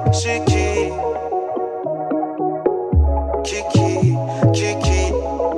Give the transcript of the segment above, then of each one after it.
شیکی کیکی کیکی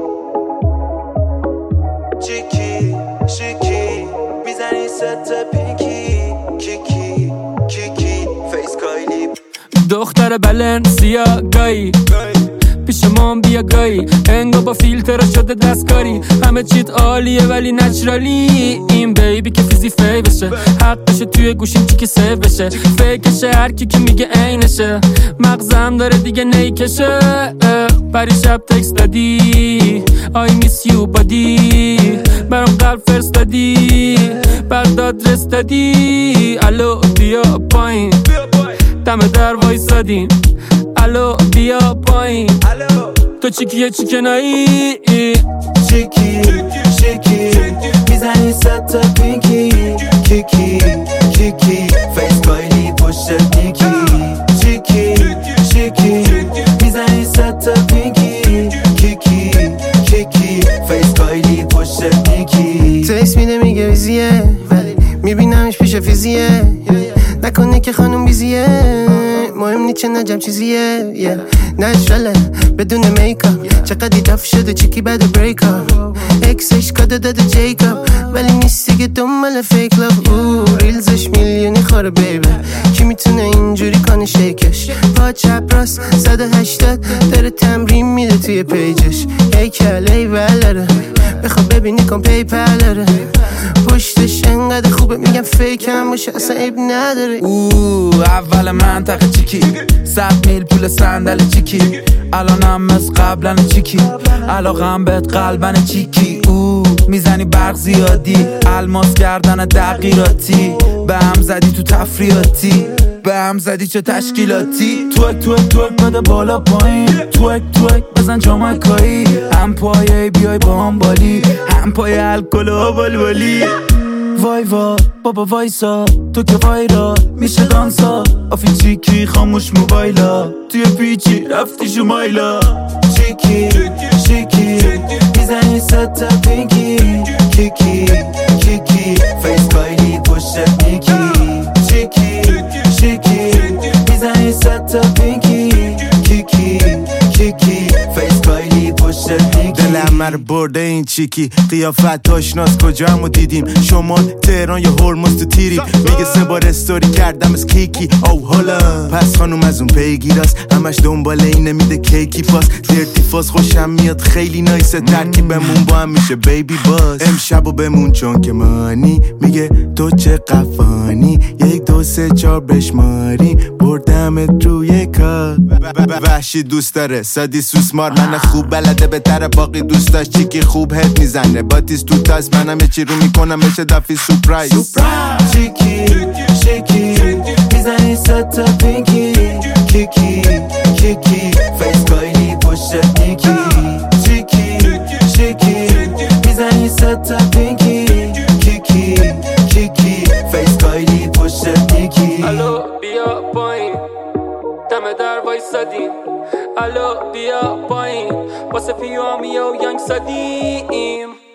چیکی شیکی میزنی ست پینکی کیکی کیکی فیس کایلی دختر بلنسیا گایی پیش من بیا گایی انگا با فیلتر شده دستکاری همه چیت عالیه ولی نچرالی این بیبی که فیزی فی بشه حقشه توی گوشیم چی که سیو بشه فیکشه هر کی که میگه عینشه مغزم داره دیگه نیکشه بری شب تکست دادی I miss you body برام قلب فرستادی بعد آدرس دادی الو بیا پایین دم در وایسادیم الو بیا پایین تو چیکیه چیکنایی چیکی چیکی میزنی ست پینکی کیکی کیکی فیس کایلی پشت نیکی چیکی چیکی میزنی ست پینکی کیکی کیکی فیس کایلی پشت نیکی تکس میده میگه ویزیه ولی میبینمش پیش فیزیه نکنه که خانم بیزیه مهم نیچه نجم چیزیه نجرله بدون میکاپ چقدر دف شده چیکی بعد بریکاپ اکسش کاده داده جیکاپ ولی نیستی که دنبال فیک لاف ریلزش میلیونی خوره بیبه کی میتونه اینجوری کنه شیکش پا چپ راست 180 داره تمرین میده توی پیجش هیکل ایولاره بخواب ببینی کن پیپلاره پشتش انقدر خوبه میگم فیک هم باشه اصلا عیب نداره اول منطقه چیکی 100 میل پول صندل چیکی الانم از قبلا چیکی علاقم بهت قلبن چیکی میزنی برق زیادی الماس کردن دقیراتی به هم زدی تو تفریاتی به هم زدی چه تشکیلاتی توک توک توک بده بالا پایین توک توک بزن جامایکایی هم پایه بیای با هم بالی هم پایه الکل و بالبالی وای وای بابا وایسا تو که وایرا میشه دانسا آفی چیکی خاموش موبایلا توی پیچی رفتی شمایلا چیکی چیکی میزنی ست پینکی کیکی کیکی فیس کایلی پشت نیکی چیکی چیکی میزنی ست پینکی کیکی کیکی فیس کایلی پشت نیکی دلم مر برده این چیکی قیافت آشناس کجامو دیدیم شما تهران یا هرمز تو تیریم میگه 3 بار استوری کردم از کیکی او حالا پس خانوم از اون پیگیراست همش دنبال اینه میده کیکی پاس درتی فاس خوشم میاد خیلی نایسه ترکیبمون با هم میشه بیبی باز امشبو بمون چون که مانی میگه تو چه قفانی 1 2 3 4 بشماری بردمت روی کار وحشی دوست داره سادی سوسمار من خوب بلده بهتره باقی دوست داشت چیکی خوب هد میزنه باتیس تو تاس منم یه چی رو میکنم بشه دفی سورپرایز چیکی شیکی میزنی ست پینکی کیکی کیکی فیس کایلی پشت نیکی چیکی شیکی میزنی ست پینکی کیکی کیکی فیس کایلی پشت نیکی الو بیا پایین دم در وایسادیم الو بیا پایین واسه پیامی و ینگ سادیم